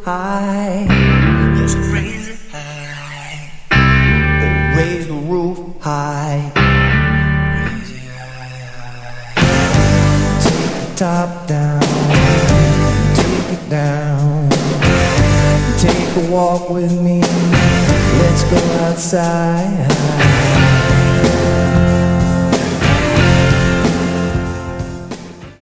high. Just raise it high. Oh, raise the roof high. Raise it high. Take the top down. Take it down. Take a walk with me. Let's go outside.